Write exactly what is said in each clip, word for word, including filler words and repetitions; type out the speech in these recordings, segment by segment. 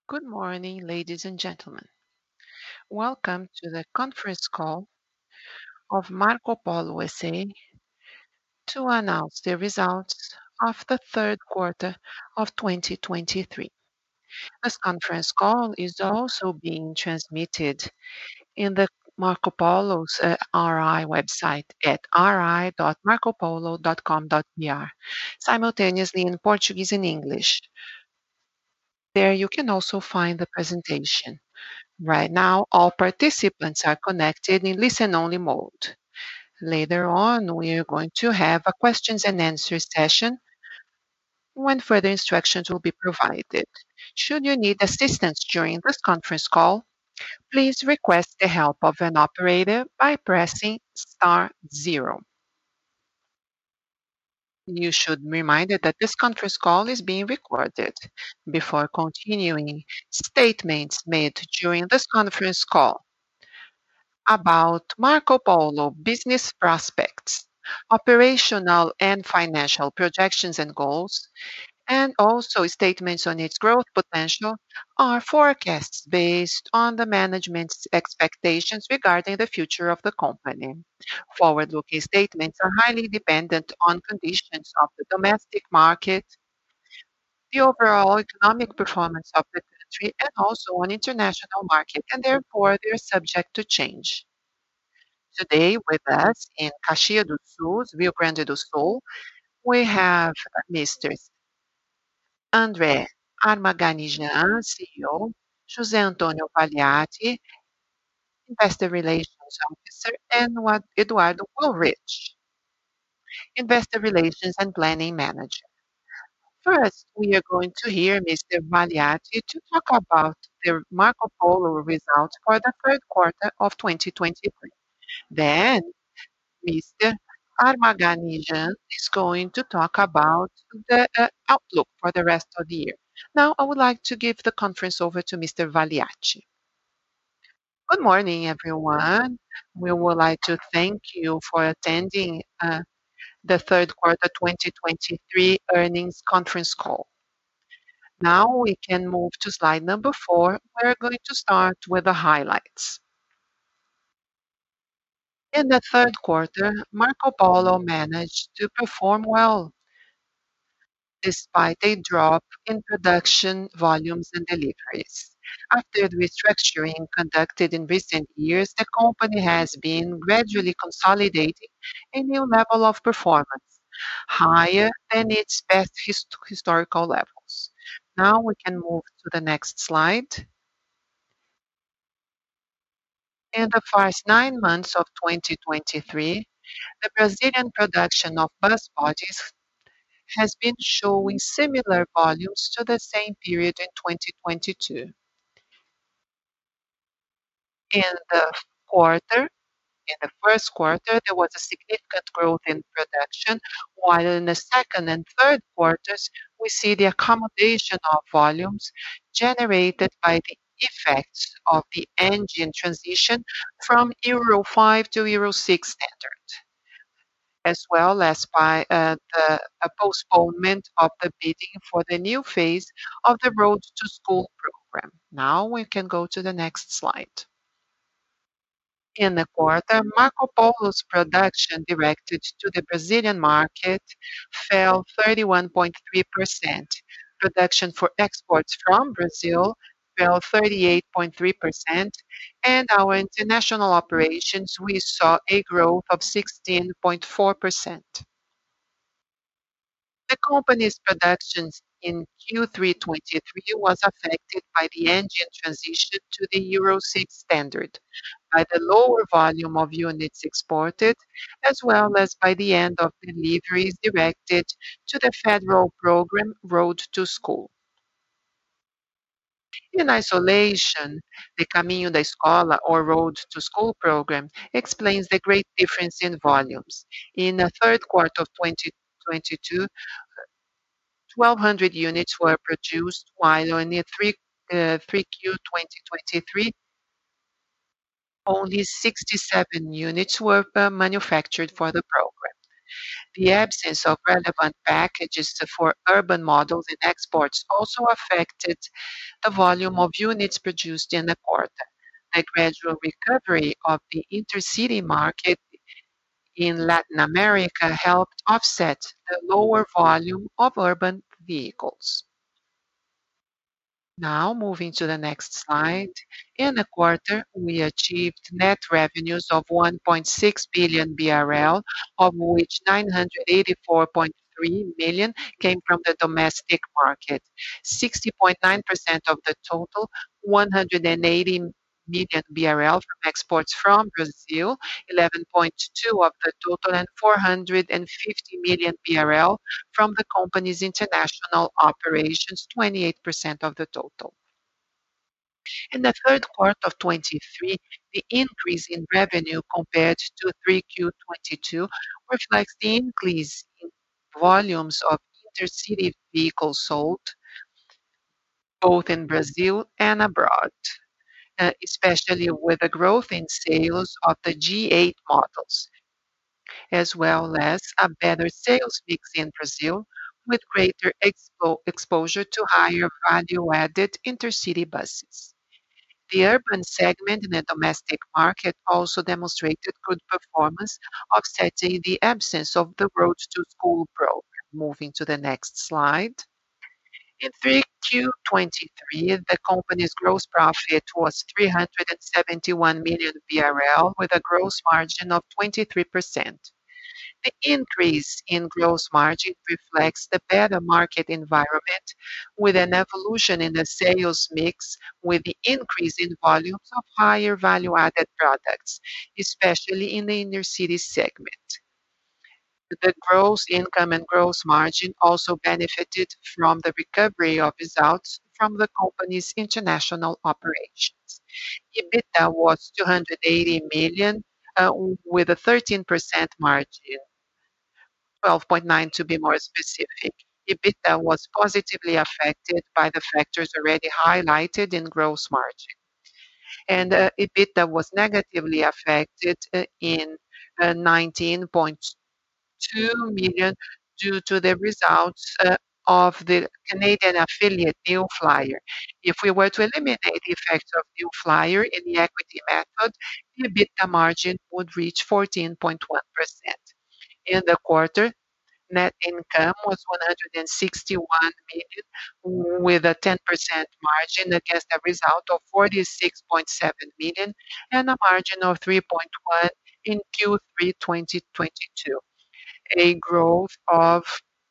Good morning, ladies and gentlemen. Welcome to the conference call of Marco Polo S A to announce the results of the third quarter of twenty twenty-three. This conference call is also being transmitted in the Marco Polo's uh, R I website at r i dot marco polo dot com dot b r, simultaneously in Portuguese and English. There you can also find the presentation. Right now, all participants are connected in listen-only mode. Later on, we are going to have a questions and answers session when further instructions will be provided. Should you need assistance during this conference call, please request the help of an operator by pressing star zero. You should be reminded that this conference call is being recorded. Before continuing, statements made during this conference call about Marco Polo business prospects, operational and financial projections and goals, and also statements on its growth potential are forecasts based on the management's expectations regarding the future of the company. Forward-looking statements are highly dependent on conditions of the domestic market, the overall economic performance of the country, and also on international market, and therefore they're subject to change. Today with us in Caxias do Sul, Rio Grande do Sul, we have Mister André Armaganijan, C E O, José Antônio Valiati, Investor Relations Officer, and Wa- Eduardo Ulrich, Investor Relations and Planning Manager. First, we are going to hear Mister Valiati to talk about the Marco Polo results for the third quarter of twenty twenty-three. Then Mister Armaganijan is going to talk about the uh, outlook for the rest of the year. Now, I would like to give the conference over to Mister Valiati. Good morning, everyone. We would like to thank you for attending uh, the third quarter twenty twenty-three earnings conference call. Now we can move to slide number four. We're going to start with the highlights. In the third quarter, Marco Polo managed to perform well despite a drop in production volumes and deliveries. After the restructuring conducted in recent years, the company has been gradually consolidating a new level of performance, higher than its best hist- historical levels. Now we can move to the next slide. In the first nine months of twenty twenty-three, the Brazilian production of bus bodies has been showing similar volumes to the same period in twenty twenty-two. In the quarter, in the first quarter, there was a significant growth in production, while in the second and third quarters, we see the accommodation of volumes generated by the effects of the engine transition from Euro five to Euro six standard, as well as by uh, the uh, postponement of the bidding for the new phase of the Road to School program. Now we can go to the next slide. In the quarter, Marco Polo's production directed to the Brazilian market fell thirty-one point three percent. Production for exports from Brazil fell thirty-eight point three percent, and our international operations, we saw a growth of sixteen point four percent. The company's productions in Q three twenty-three was affected by the engine transition to the Euro six standard, by the lower volume of units exported, as well as by the end of deliveries directed to the federal program Road to School. In isolation, the Caminho da Escola or Road to School program explains the great difference in volumes. In the third quarter of twenty twenty-two, twelve hundred units were produced, while in the three, uh, three Q twenty twenty-three, only sixty-seven units were uh, manufactured for the program. The absence of relevant packages for urban models and exports also affected the volume of units produced in the quarter. The gradual recovery of the intercity market in Latin America helped offset the lower volume of urban vehicles. Now, moving to the next slide. In the quarter, we achieved net revenues of one point six billion B R L, of which nine hundred eighty-four point three million came from the domestic market. sixty point nine percent of the total, one hundred eighty million B R L from exports from Brazil, eleven point two of the total, and four hundred fifty million B R L from the company's international operations, twenty-eight percent of the total. In the third quarter of twenty-three, the increase in revenue compared to three Q twenty-two reflects the increase in volumes of intercity vehicles sold, both in Brazil and abroad, uh, especially with the growth in sales of the G eight models, as well as a better sales mix in Brazil, with greater expo exposure to higher value-added intercity buses. The urban segment in the domestic market also demonstrated good performance, offsetting the absence of the Road to School program. Moving to the next slide. In three Q twenty-three, the company's gross profit was three hundred seventy-one million B R L, with a gross margin of twenty-three percent. The increase in gross margin reflects the better market environment, with an evolution in the sales mix, with the increase in volumes of higher value-added products, especially in the inner city segment. The gross income and gross margin also benefited from the recovery of results from the company's international operations. EBITDA was two hundred eighty million, uh, with a thirteen percent margin, twelve point nine to be more specific. EBITDA was positively affected by the factors already highlighted in gross margin, and uh, EBITDA was negatively affected uh, in uh, nineteen point two million due to the results uh, of the Canadian affiliate New Flyer. If we were to eliminate the effects of New Flyer in the equity method, the EBITDA margin would reach fourteen point one percent. In the quarter, net income was one hundred sixty-one million, with a ten percent margin against a result of forty-six point seven million and a margin of three point one in Q three twenty twenty-two, a growth of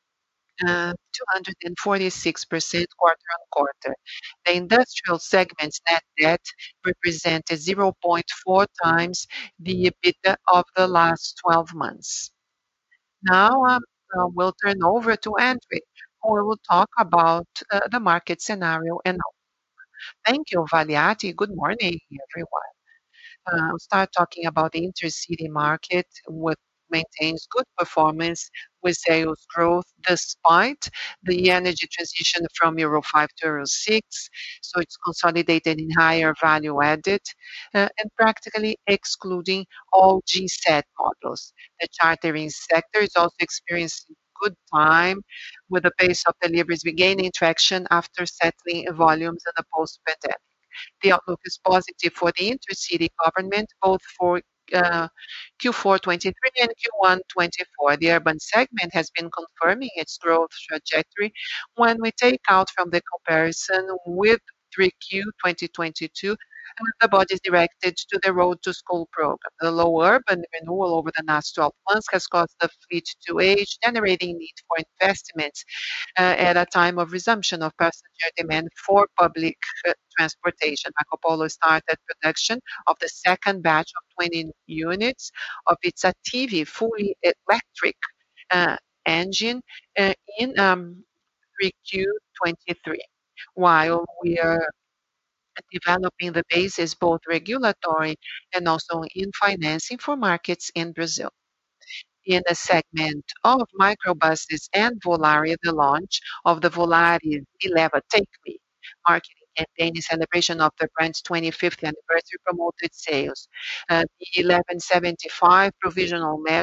uh, two hundred forty-six percent quarter-on-quarter. The industrial segment's net debt represented zero point four times the EBITDA of the last twelve months. Now, um, uh, we'll turn over to Andre, who will talk about uh, the market scenario. And thank you, Valiati. Good morning, everyone. Uh, I'll start talking about the intercity market, which maintains good performance with sales growth despite the energy transition from Euro five to Euro six. So it's consolidated in higher value added uh, and practically excluding all G SET models. The chartering sector is also experiencing good time, with the pace of deliveries regaining traction after settling volumes in the post-pandemic. The outlook is positive for the intercity government, both for uh, Q four twenty-three and Q one twenty-four. The urban segment has been confirming its growth trajectory when we take out from the comparison with three Q twenty twenty-two and the bodies directed to the Road to School program. The low urban renewal over the last twelve months has caused the fleet to age, generating need for investments uh, at a time of resumption of passenger demand for public uh, transportation. Marco Polo started production of the second batch of twenty units of its Attivi fully electric uh, engine uh, in um, three Q twenty-three. While we are developing the basis, both regulatory and also in financing for markets in Brazil. In the segment of microbuses and Volare, the launch of the Volare Eleva Take Me marketing campaign in celebration of the brand's twenty-fifth anniversary promoted sales. Uh, the eleven seventy-five provisional measure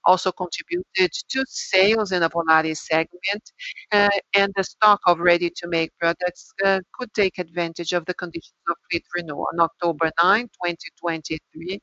also contributed to sales in the Volare segment, uh, and the stock of ready-to-make products uh, could take advantage of the conditions of fleet renewal. On October ninth, twenty twenty-three,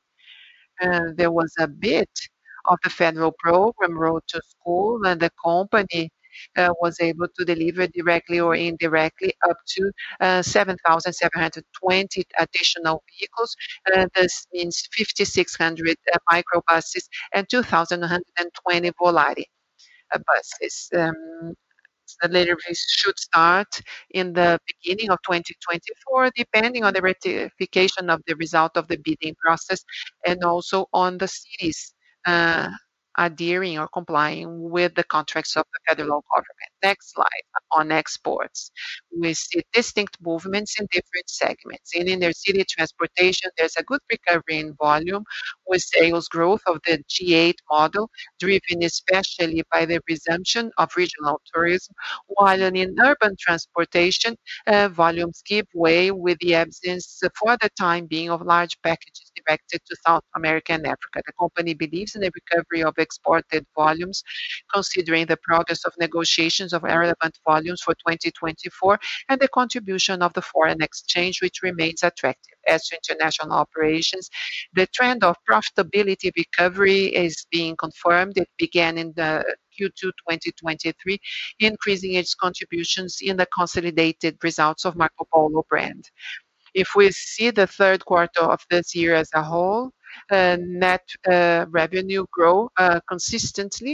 uh, there was a bid of the federal program, Road to School, and the company uh, was able to deliver directly or indirectly up to uh, seven thousand seven hundred twenty additional vehicles. Uh, this means five thousand six hundred uh, microbuses and two thousand one hundred twenty Volare uh, buses. Um, the deliveries should start in the beginning of twenty twenty-four, depending on the ratification of the result of the bidding process and also on the cities uh, adhering or complying with the contracts of the federal government. Next slide. On exports, we see distinct movements in different segments. In inner city transportation, there's a good recovery in volume with sales growth of the G eight model, driven especially by the resumption of regional tourism, while in urban transportation, uh, volumes give way with the absence, uh, for the time being, of large packages directed to South America and Africa. The company believes in the recovery of exported volumes, considering the progress of negotiations of relevant volumes for twenty twenty-four and the contribution of the foreign exchange, which remains attractive. As to international operations, the trend of profitability recovery is being confirmed. It began in the Q two twenty twenty-three, increasing its contributions in the consolidated results of Marco Polo brand. If we see the third quarter of this year as a whole, uh, net uh, revenue grow uh, consistently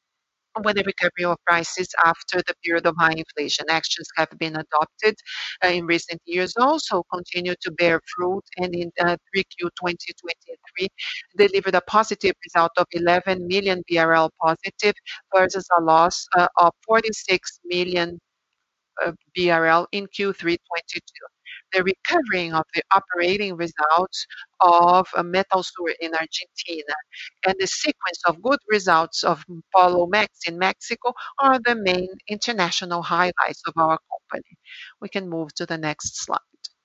with the recovery of prices after the period of high inflation. Actions have been adopted uh, in recent years also continue to bear fruit, and in uh, three Q twenty twenty-three delivered a positive result of eleven million B R L positive versus a loss uh, of forty-six million uh, B R L in Q three twenty-two. The recovering of the operating results of uh, Metalsur in Argentina and the sequence of good results of Polo Max in Mexico are the main international highlights of our company. We can move to the next slide.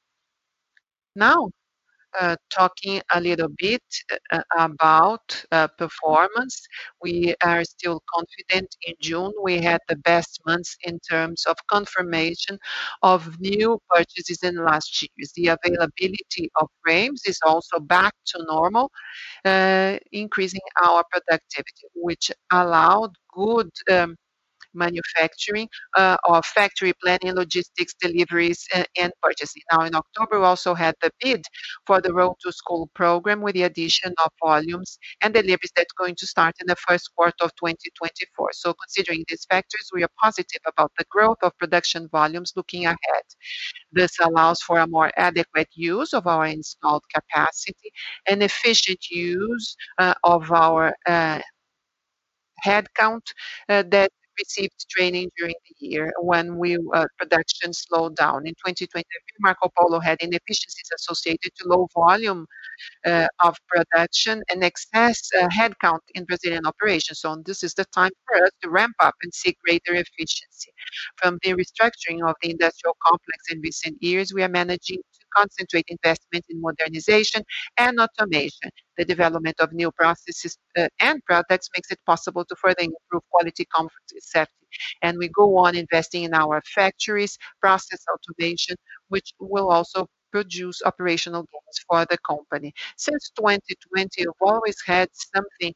Now, uh, talking a little bit uh, about uh, performance. We are still confident. In June, we had the best months in terms of confirmation of new purchases in last years. The availability of frames is also back to normal, uh, increasing our productivity, which allowed good um, manufacturing, uh, of factory planning, logistics, deliveries, uh, and purchasing. Now, in October, we also had the bid for the Road to School program with the addition of volumes and deliveries that's going to start in the first quarter of twenty twenty-four. So, considering these factors, we are positive about the growth of production volumes looking ahead. This allows for a more adequate use of our installed capacity and efficient use uh, of our uh, headcount uh, that received training during the year when we uh, production slowed down. In twenty twenty-three, Marco Polo had inefficiencies associated to low volume uh, of production and excess uh, headcount in Brazilian operations. So this is the time for us to ramp up and see greater efficiency. From the restructuring of the industrial complex in recent years, we are managing to concentrate investment in modernization and automation. The development of new processes uh, and products makes it possible to further improve quality, comfort, and safety. And we go on investing in our factories, process automation, which will also produce operational gains for the company. Since twenty twenty, we've always had something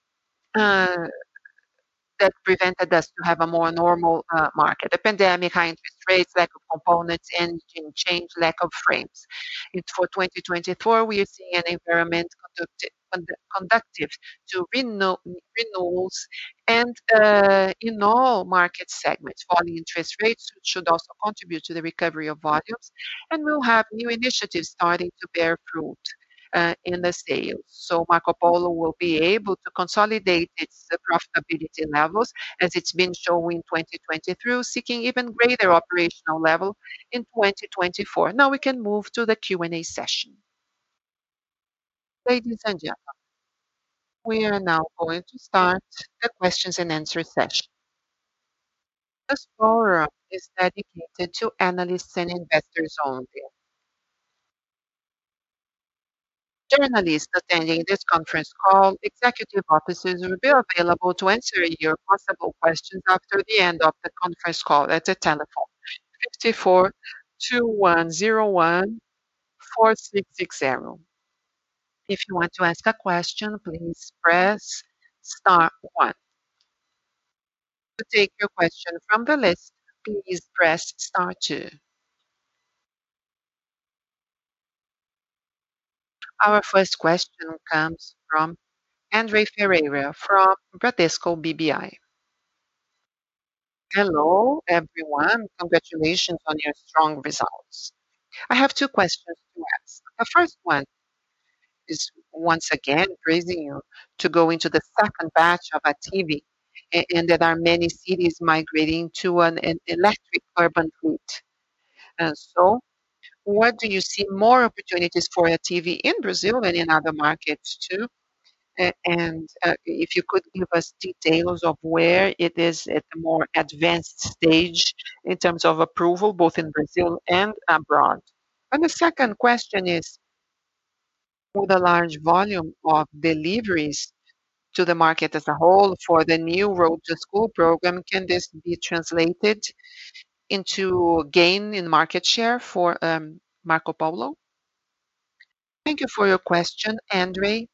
uh, that prevented us to have a more normal uh, market. The pandemic, high interest rates, lack of components, engine change, lack of frames. It's for twenty twenty-four, we are seeing an environment conducti- condu- conductive to renew- renewals and uh, in all market segments. Falling interest rates should also contribute to the recovery of volumes, and we'll have new initiatives starting to bear fruit uh, in the sales. So Marco Polo will be able to consolidate its uh, profitability levels as it's been showing in twenty twenty-three, seeking even greater operational level in twenty twenty-four. Now we can move to the Q and A session. Ladies and gentlemen, we are now going to start the questions and answer session. This forum is dedicated to analysts and investors only. Journalists attending this conference call, executive officers will be available to answer your possible questions after the end of the conference call at the telephone fifty-four two one zero one four six six zero. If you want to ask a question, please press star one. To take your question from the list, please press star two. Our first question comes from Andre Ferreira from Bradesco B B I. Hello, everyone. Congratulations on your strong results. I have two questions to ask. The first one is once again praising you to go into the second batch of a T V, a- and there are many cities migrating to an, an electric urban fleet. And so, what do you see more opportunities for a T V in Brazil and in other markets too? A- And uh, if you could give us details of where it is at a more advanced stage in terms of approval, both in Brazil and abroad. And the second question is, with a large volume of deliveries to the market as a whole for the new Road to School program, can this be translated into gain in market share for um, Marco Polo? Thank you for your question, Andre.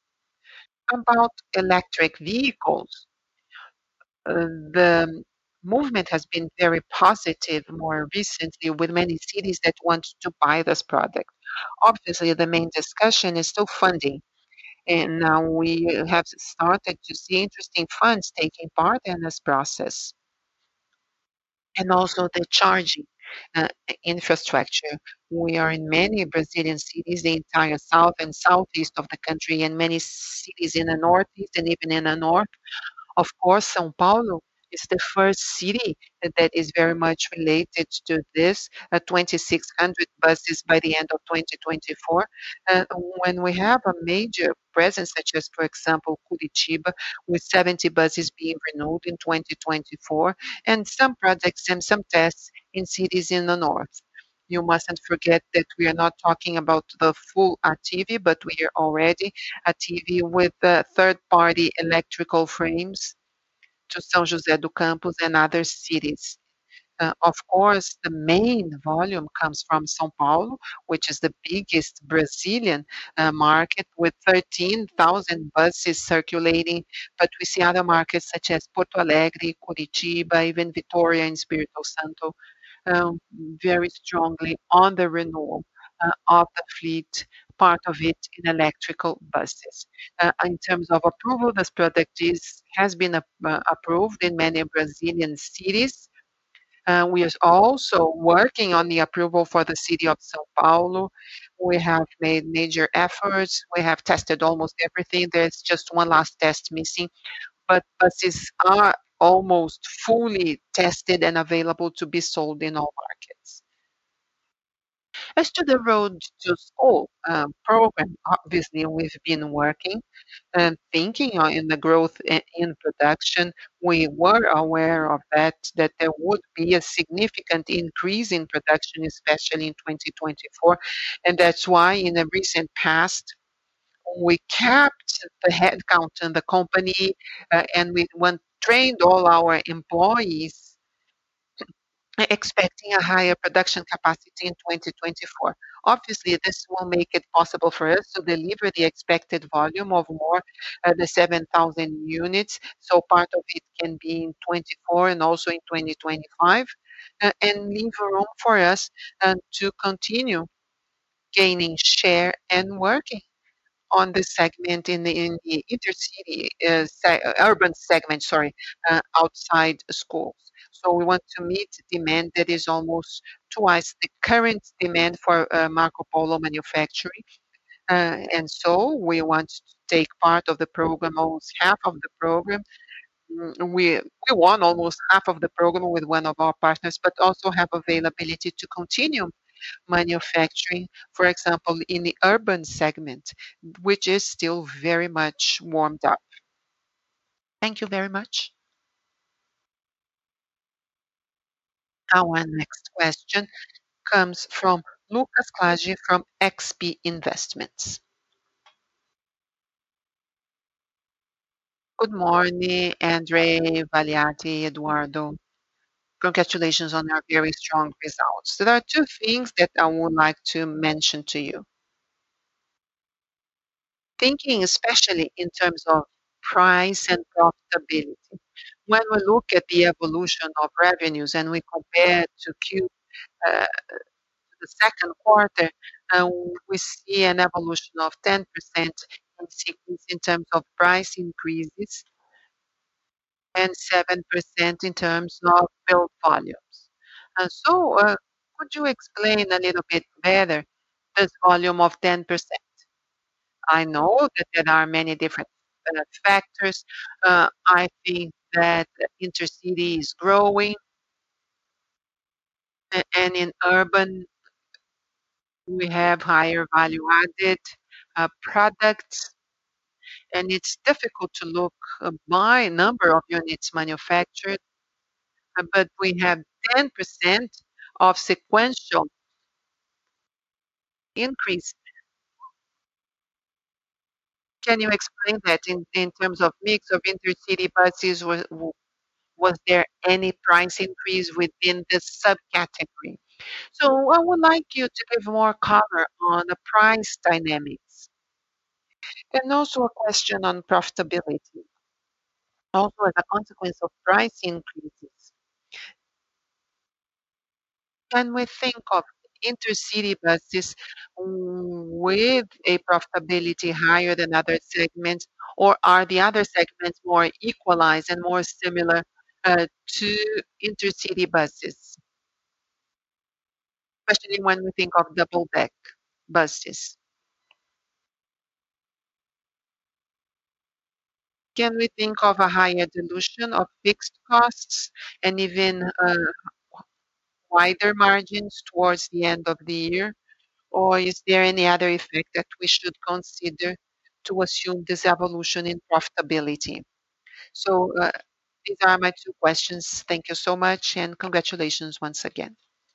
About electric vehicles, uh, the movement has been very positive more recently with many cities that want to buy this product. Obviously, the main discussion is still funding. And now we have started to see interesting funds taking part in this process. And also the charging uh, infrastructure. We are in many Brazilian cities, the entire south and southeast of the country, and many cities in the northeast and even in the north. Of course, São Paulo is the first city that is very much related to this, uh, twenty-six hundred buses by the end of twenty twenty-four. Uh, when we have a major presence, such as, for example, Curitiba, with seventy buses being renewed in twenty twenty-four, and some projects and some tests in cities in the north. You mustn't forget that we are not talking about the full A T V, but we are already a T V with uh, third-party electrical frames to São José do Campos and other cities. Uh, of course, the main volume comes from São Paulo, which is the biggest Brazilian uh, market with thirteen thousand buses circulating. But we see other markets such as Porto Alegre, Curitiba, even Vitória and Espírito Santo um, very strongly on the renewal uh, of the fleet, part of it in electrical buses. Uh, in terms of approval, this product is, has been ap- uh, approved in many Brazilian cities. Uh, we are also working on the approval for the city of São Paulo. We have made major efforts. We have tested almost everything. There's just one last test missing, but buses are almost fully tested and available to be sold in all markets. As to the Road to School um, program, obviously we've been working and thinking on in the growth i- in production. We were aware of that, that there would be a significant increase in production, especially in twenty twenty-four. And that's why in the recent past, we kept the headcount in the company, uh, and we went, trained all our employees expecting a higher production capacity in twenty twenty-four. Obviously, this will make it possible for us to deliver the expected volume of more uh, the seven thousand units. So part of it can be in twenty-four and also in twenty twenty-five, uh, and leave room for us uh, to continue gaining share and working on the segment in the in the intercity uh, se- uh, urban segment, sorry, uh, outside schools. So we want to meet demand that is almost twice the current demand for uh, Marco Polo manufacturing. Uh, and so we want to take part of the program, almost half of the program. Mm, We we won almost half of the program with one of our partners, but also have availability to continue manufacturing, for example, in the urban segment, which is still very much warmed up. Thank you very much. Our next question comes from Lucas Clage from X P Investments. Good morning, Andre, Valiati, Eduardo. Congratulations on your very strong results. There are two things that I would like to mention to you. Thinking especially in terms of price and profitability. When we look at the evolution of revenues and we compare to Q, uh, the second quarter, uh, we see an evolution of ten percent in sequence in terms of price increases and seven percent in terms of build volumes. And so, uh, could you explain a little bit better this volume of ten percent? I know that there are many different uh, factors. Uh, I think that intercity is growing, a- and in urban, we have higher value-added uh, products, and it's difficult to look uh, by number of units manufactured, uh, but we have ten percent of sequential increase. Can you explain that in in terms of mix of intercity buses, was w- was there any price increase within this subcategory? So I would like you to give more color on the price dynamics, and also a question on profitability. Also, as a consequence of price increases, can we think of intercity buses with a profitability higher than other segments, or are the other segments more equalized and more similar uh, to intercity buses, especially when we think of double-deck buses? Can we think of a higher dilution of fixed costs and even uh, wider margins towards the end of the year? Or is there any other effect that we should consider to assume this evolution in profitability? So, uh, these are my two questions. Thank you so much, and congratulations once again.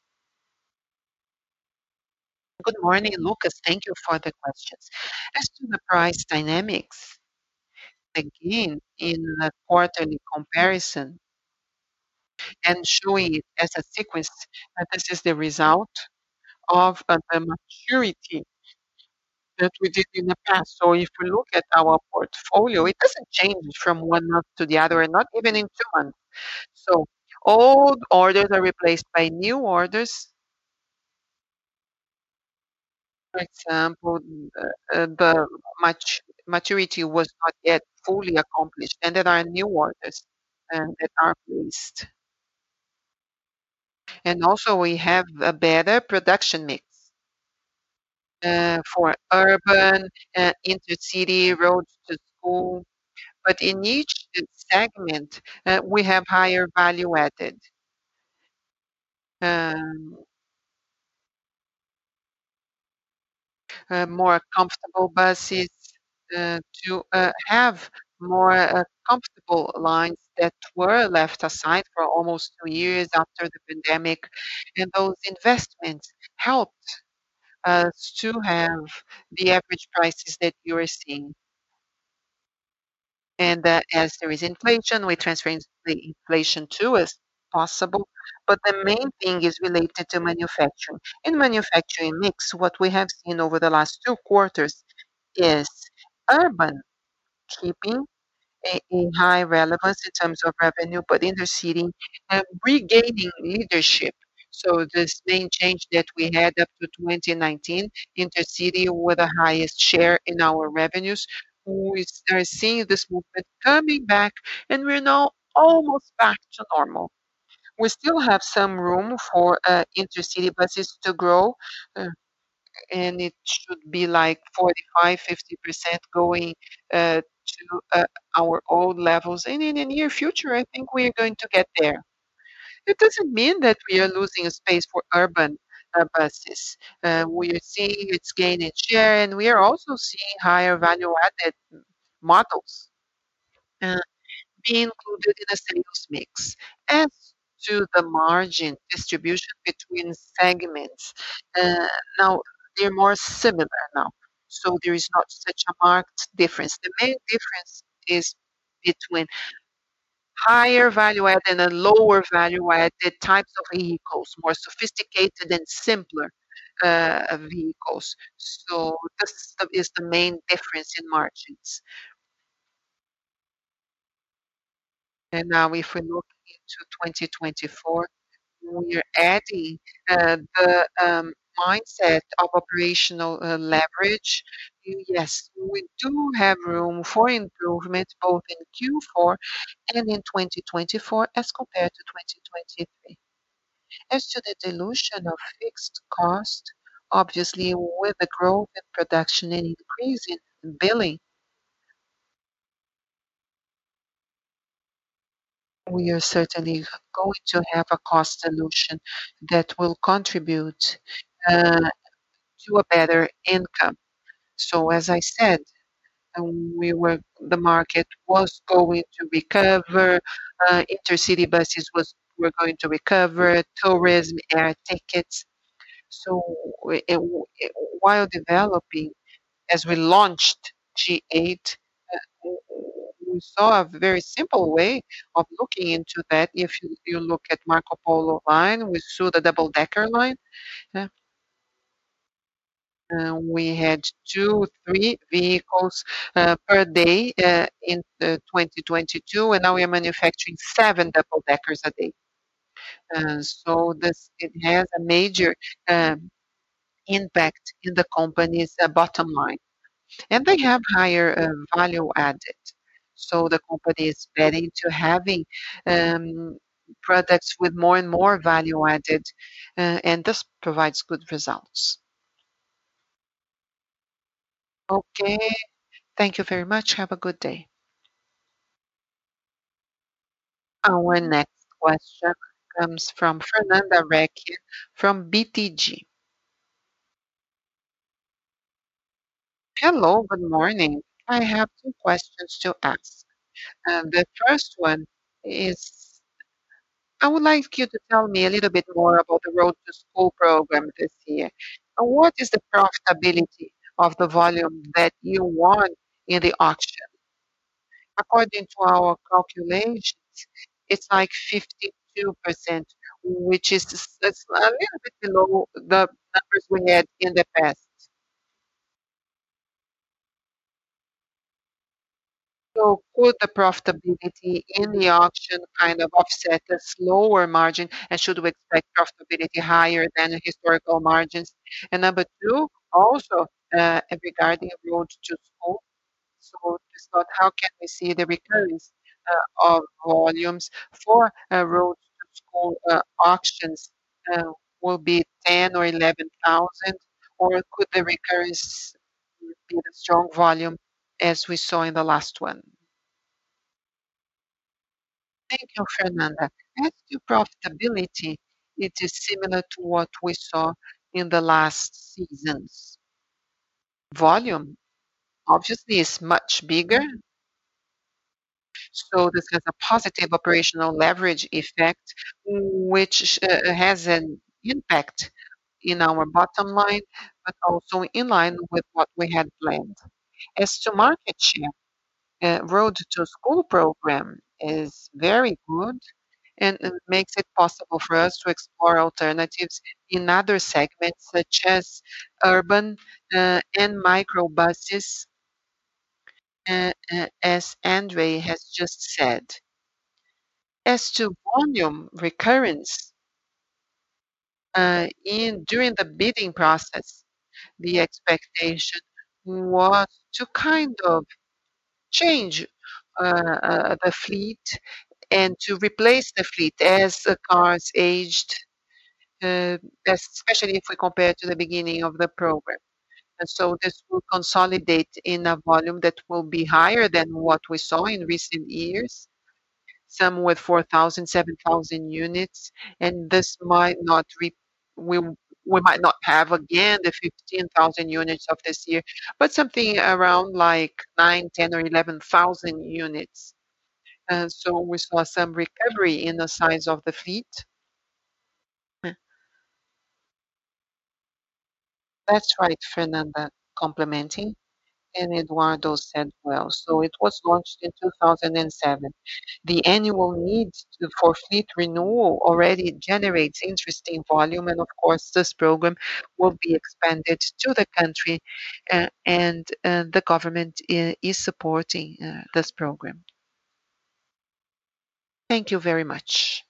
Good morning, Lucas. Thank you for the questions. As to the price dynamics, again, in the quarterly comparison and showing it as a sequence, uh, this is the result of uh, the maturity that we did in the past. So if we look at our portfolio, it doesn't change from one month to the other, and not even in two months. So old orders are replaced by new orders. For example, uh, uh, the mat- maturity was not yet fully accomplished, and there are new orders uh, that are placed. And also, we have a better production mix uh, for urban, uh, intercity, roads to school. But in each segment, uh, we have higher value added. Um, uh, More comfortable buses uh, to uh, have more uh, comfortable lines that were left aside for almost two years after the pandemic. And those investments helped us to have the average prices that you are seeing. And uh, as there is inflation, we transfer in- the inflation to as possible. But the main thing is related to manufacturing. In manufacturing mix, what we have seen over the last two quarters is urban keeping a, a high relevance in terms of revenue, but intercity uh, regaining leadership. So this main change that we had up to twenty nineteen, intercity with the highest share in our revenues, we are seeing this movement coming back, and we're now almost back to normal. We still have some room for uh, intercity buses to grow, uh, and it should be like forty-five, fifty percent going uh, to uh, our old levels. And in the near future, I think we are going to get there. It doesn't mean that we are losing a space for urban uh, buses. Uh, we are seeing it's gaining share, and we are also seeing higher value-added models uh, be included in the sales mix. As to the margin distribution between segments, uh, now they're more similar now, so there is not such a marked difference. The main difference is between higher value added and a lower value added types of vehicles, more sophisticated and simpler uh, vehicles. So this is the is the main difference in margins. And now if we look into twenty twenty-four, we're adding uh, the um, mindset of operational uh, leverage. Yes, we do have room for improvement both in Q four and in twenty twenty-four as compared to twenty twenty-three. As to the dilution of fixed cost, obviously, with the growth in production and increase in billing, we are certainly going to have a cost dilution that will contribute uh, to a better income. So as I said, um, we were the market was going to recover, uh, intercity buses was were going to recover, tourism, air tickets. So it, it, while developing, as we launched G eight, uh, w- w- we saw a very simple way of looking into that. If you, you look at Marco Polo line, we saw the double decker line. uh, uh, we had two, three vehicles uh, per day uh, in uh, twenty twenty-two, and now we are manufacturing seven double deckers a day. Uh, so this it has a major um, impact in the company's uh, bottom line. And they have higher uh, value added. So the company is betting to having um, products with more and more value added, uh, and this provides good results. Okay, thank you very much. Have a good day. Our next question comes from Fernanda Recchia from B T G. Hello, good morning. I have two questions to ask. Uh, the first one is I would like you to tell me a little bit more about the Road to School program this year. And what is the profitability of the volume that you won in the auction? According to our calculations, it's like fifty-two percent, which is s- it's a little bit below the numbers we had in the past. So could the profitability in the auction kind of offset the slower margin, and should we expect profitability higher than the historical margins? And number two, also, uh, regarding Road to School, so just thought, how can we see the recurrence uh, of volumes for uh, Road to School uh, auctions? Uh, will be ten or eleven thousand, or could the recurrence be the strong volume as we saw in the last one? Thank you, Fernanda. As to profitability, it is similar to what we saw in the last seasons. Volume obviously is much bigger, so this has a positive operational leverage effect, which uh, has an impact in our bottom line, but also in line with what we had planned. As to market share, uh, Road to School program is very good and it makes it possible for us to explore alternatives in other segments such as urban uh, and microbuses, uh, uh, as Andre has just said. As to volume recurrence, uh, in during the bidding process, the expectation was to kind of change uh, uh, the fleet and to replace the fleet as the cars aged, uh, especially if we compare to the beginning of the program. And so this will consolidate in a volume that will be higher than what we saw in recent years, some with four thousand, seven thousand units, and this might not re- we we might not have again the fifteen thousand units of this year, but something around like nine, ten, or eleven thousand units. And so we saw some recovery in the size of the fleet. That's right, Fernanda, complementing. and Eduardo said well. So it was launched in two thousand seven. The annual need to- for fleet renewal already generates interesting volume, and of course, this program will be expanded to the country, uh, and uh, the government i- is supporting uh, this program. Thank you very much.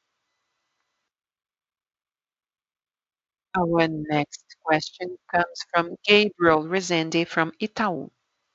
Our next question comes from Gabriel Rezende from Itaú.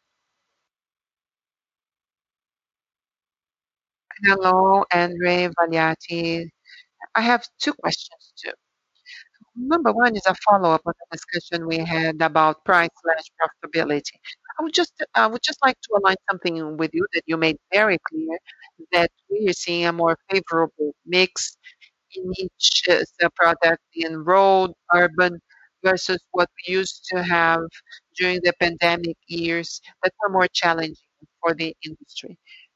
Hello, Andre Valiati. I have two questions too. Number one is a follow-up on the discussion we had about price slash profitability. I would just I would just like to align something with you that you made very clear that we are seeing a more favorable mix in each uh, the product in road, urban versus what we used to have during the pandemic years that were more challenging for the industry.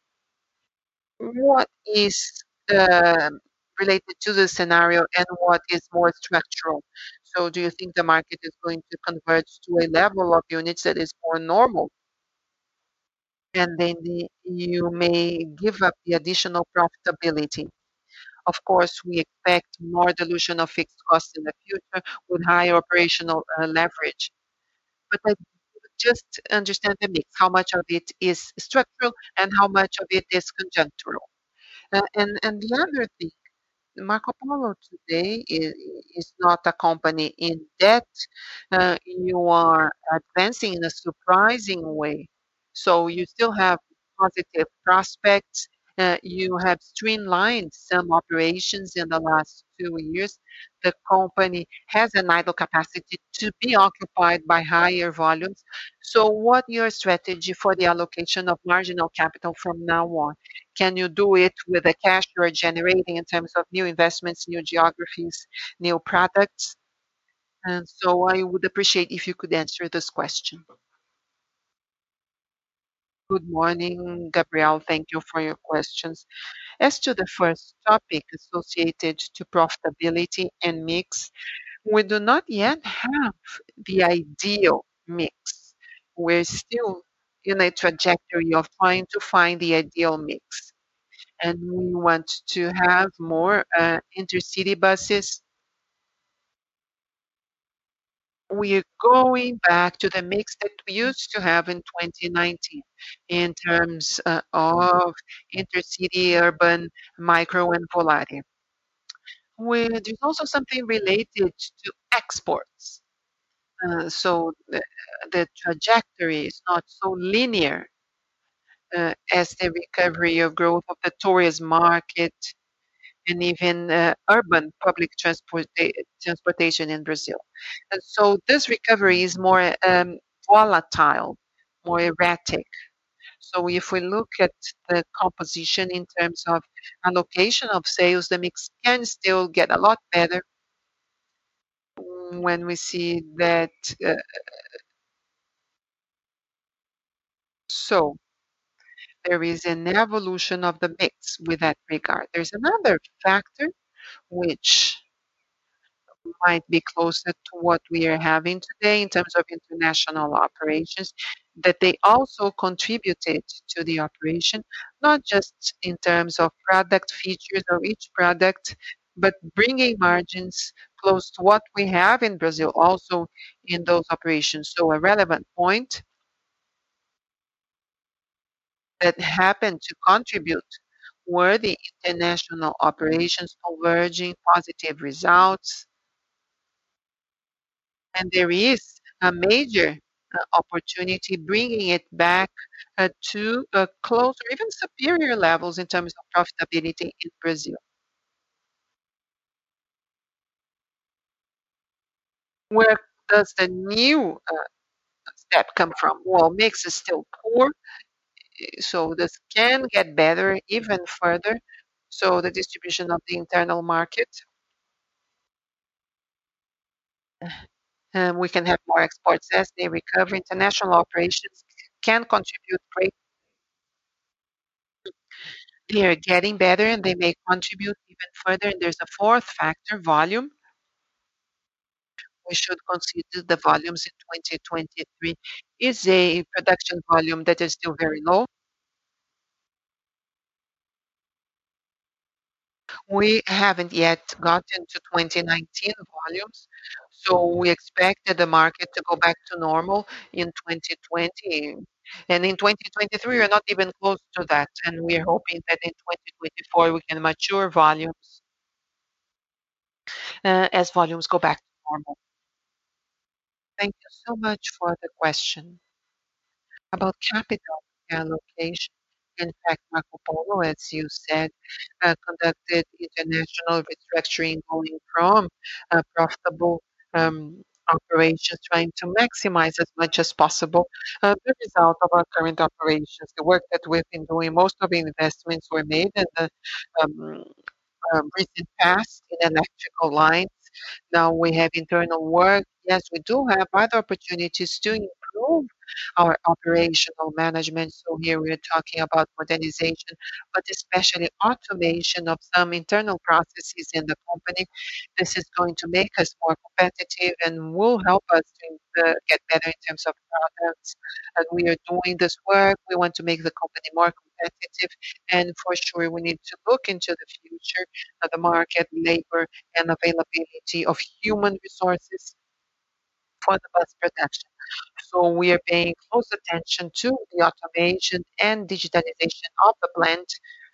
What is um, related to the scenario and what is more structural? So do you think the market is going to converge to a level of units that is more normal, and then the, you may give up the additional profitability? Of course, we expect more dilution of fixed costs in the future with higher operational uh, leverage. But I just understand the mix, how much of it is structural and how much of it is conjunctural. Uh, and, and the other thing, Marco Polo today is, is not a company in debt. Uh, you are advancing in a surprising way. So you still have positive prospects. Uh, you have streamlined some operations in the last two years. The company has an idle capacity to be occupied by higher volumes. So what your strategy for the allocation of marginal capital from now on? Can you do it with the cash you are generating in terms of new investments, new geographies, new products? And so I would appreciate if you could answer this question. Good morning, Gabriel. Thank you for your questions. As to the first topic associated to profitability and mix, we do not yet have the ideal mix. We're still in a trajectory of trying to find the ideal mix. And we want to have more uh, intercity buses. We're going back to the mix that we used to have in twenty nineteen in terms uh, of intercity, urban, micro, and Volare. We, there's also something related to exports. Uh, so the, the trajectory is not so linear uh, as the recovery of growth of the tourism market and even uh, urban public transporta- transportation in Brazil. And so this recovery is more um, volatile, more erratic. So if we look at the composition in terms of allocation of sales, the mix can still get a lot better when we see that. Uh, so there is an evolution of the mix with that regard. There's another factor which might be closer to what we are having today in terms of international operations, that they also contributed to the operation, not just in terms of product features of each product, but bringing margins close to what we have in Brazil also in those operations. So a relevant point that happened to contribute were the international operations converging positive results, and there is a major uh, opportunity bringing it back uh, to uh, close or even superior levels in terms of profitability in Brazil. Where does the new uh, step come from? Well, mix is still poor, eh, so this can get better even further. So the distribution of the internal market, um, we can have more exports as they recover. International operations can contribute great. They are getting better and they may contribute even further. And there's a fourth factor, volume. we should consider the volumes in twenty twenty-three is a production volume that is still very low. We haven't yet gotten to twenty nineteen volumes, so we expected the market to go back to normal in twenty twenty. And in twenty twenty-three, we're not even close to that. And we're hoping that in twenty twenty-four, we can mature volumes uh, as volumes go back to normal. Thank you so much for the question. About capital allocation. In fact, Marco Polo, as you said, uh, conducted international restructuring going from uh, profitable um, operations, trying to maximize as much as possible uh, the result of our current operations. The work that we've been doing, most of the investments were made in the um, um, recent past in electrical lines. Now we have internal work. Yes, we do have other opportunities to improve our operational management. So here we're talking about modernization, but especially automation of some internal processes in the company. This is going to make us more competitive and will help us to uh, get better in terms of products. And we are doing this work. We want to make the company more competitive. And for sure, we need to look into the future of the market, labor, and availability of human resources for the bus production. So we are paying close attention to the automation and digitalization of the plant,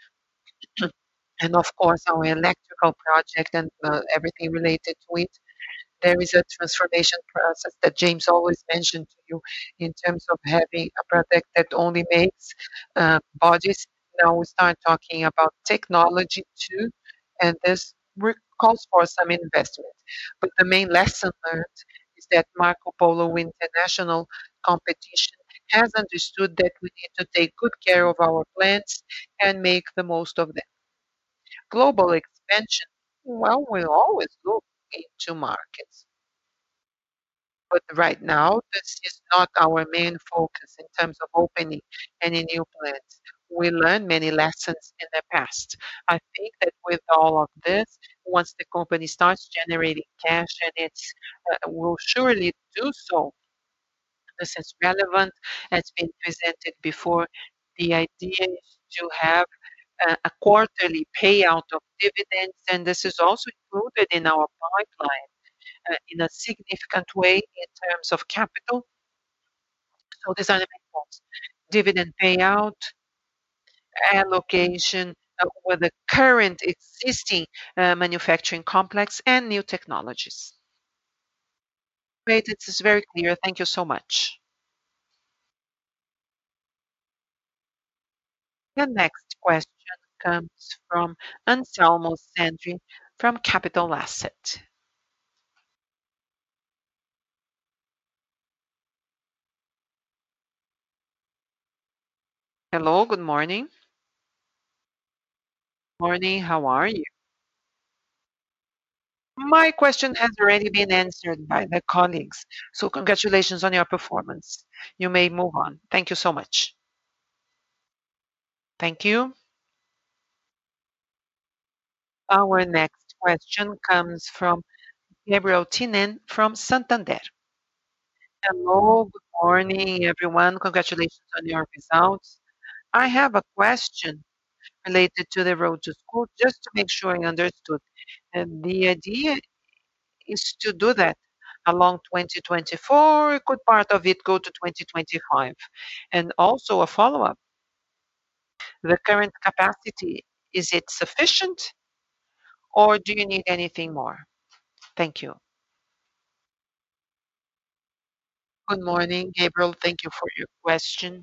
and of course our electrical project and uh, everything related to it. There is a transformation process that James always mentioned to you in terms of having a product that only makes uh, bodies. Now we start talking about technology too, and this re- calls for some investment. But the main lesson learned is that Marco Polo International competition has understood that we need to take good care of our plants and make the most of them. Global expansion, well, we always look into markets. But right now, this is not our main focus in terms of opening any new plants. We learned many lessons in the past. I think that with all of this, once the company starts generating cash, and it's uh, will surely do so, this is relevant, as been presented before. The idea is to have uh, a quarterly payout of dividends, and this is also included in our pipeline uh, in a significant way in terms of capital. So these are the main points. Dividend payout, allocation uh, with the current existing uh, manufacturing complex and new technologies. Great, this is very clear. Thank you so much. The next question comes from Anselmo Sandri from Capital Asset. Hello, good morning. Morning, how are you? My question has already been answered by the colleagues, so congratulations on your performance. You may move on. Thank you so much. Thank you. Our next question comes from Gabriel Tinen from Santander. Hello, good morning, everyone. Congratulations on your results. I have a question related to the road to school, just to make sure I understood. And the idea is to do that along twenty twenty-four, could part of it go to twenty twenty-five? And also a follow-up, the current capacity, is it sufficient or do you need anything more? Thank you. Good morning, Gabriel. Thank you for your question.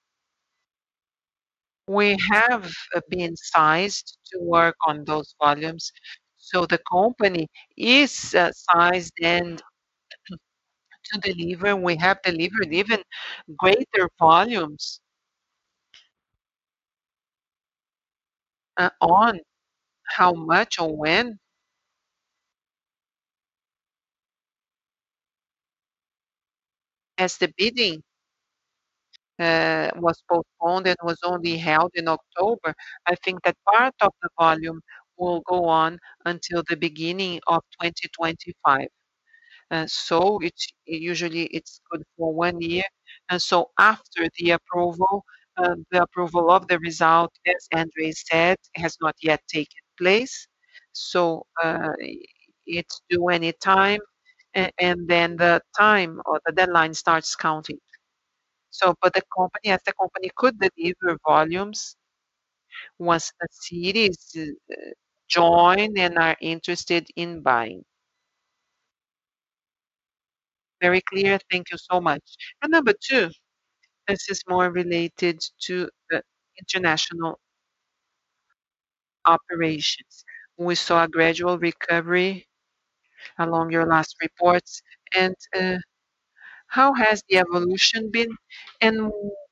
We have uh, been sized to work on those volumes. So the company is uh, sized and to deliver. We have delivered even greater volumes uh, on how much or when, as the bidding uh, was postponed and was only held in October. I think that part of the volume will go on until the beginning of twenty twenty-five. Uh, so it's usually it's good for one year. And so after the approval, uh, the approval of the result, as Andre said, has not yet taken place. So uh, it's due any time, a- and then the time or the deadline starts counting. So, but the company, as the company could deliver volumes once the cities uh, join and are interested in buying. Very clear. Thank you so much. And number two, this is more related to the international operations. We saw a gradual recovery along your last reports. And uh, how has the evolution been? And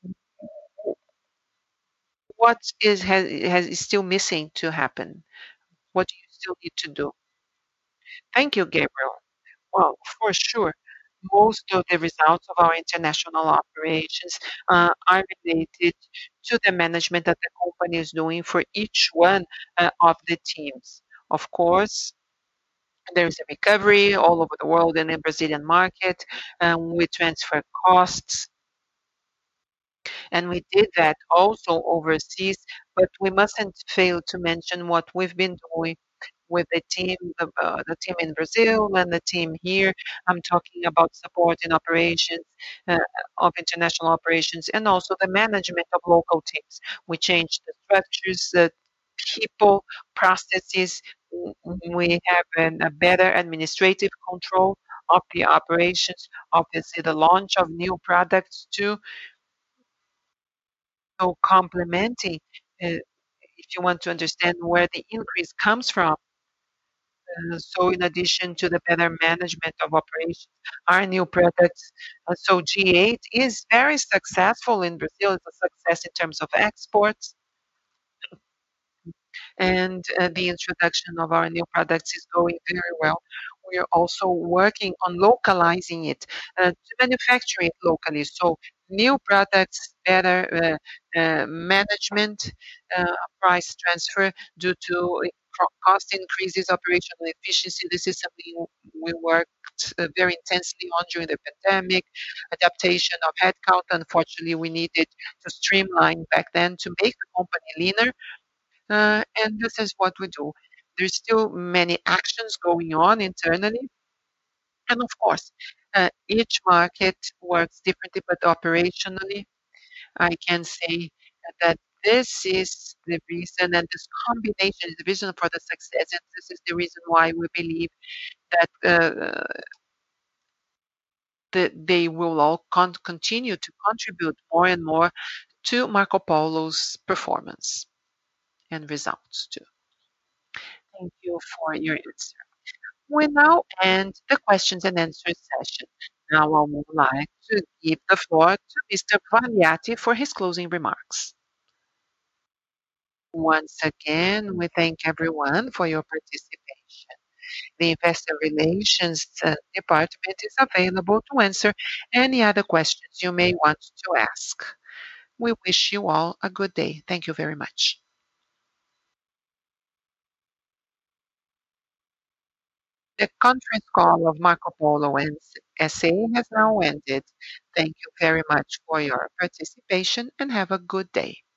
what is has, has is still missing to happen? What do you still need to do? Thank you, Gabriel. Well, for sure, most of the results of our international operations uh, are related to the management that the company is doing for each one uh, of the teams. Of course, there is a recovery all over the world and in Brazilian market. Um, we transfer costs, and we did that also overseas. But we mustn't fail to mention what we've been doing with the team, the, uh, the team in Brazil and the team here. I'm talking about support in operations, uh, of international operations, and also the management of local teams. We changed the structures, the people, processes. W- We have an, a better administrative control of the operations. Obviously, the launch of new products too. So complementing, uh, if you want to understand where the increase comes from. Uh, so in addition to the better management of operations, our new products, uh, so G eight is very successful in Brazil. It's a success in terms of exports, and uh, the introduction of our new products is going very well. We are also working on localizing it, uh, to manufacture it locally. So new products, better uh, uh, management, uh, price transfer due to co- cost increases, operational efficiency. This is something we worked uh, very intensely on during the pandemic. Adaptation of headcount. Unfortunately, we needed to streamline back then to make the company leaner, uh, and this is what we do. There's still many actions going on internally. And of course, uh, each market works differently, but operationally, I can say that this is the reason, and this combination is the reason for the success. And this is the reason why we believe that uh, that they will all con- continue to contribute more and more to Marco Polo's performance and results too. Thank you for your answer. We now end the questions and answers session. Now I would like to give the floor to mister Valiati for his closing remarks. Once again, we thank everyone for your participation. The Investor Relations uh, Department is available to answer any other questions you may want to ask. We wish you all a good day. Thank you very much. The conference call of Marco Polo and S A has now ended. Thank you very much for your participation and have a good day.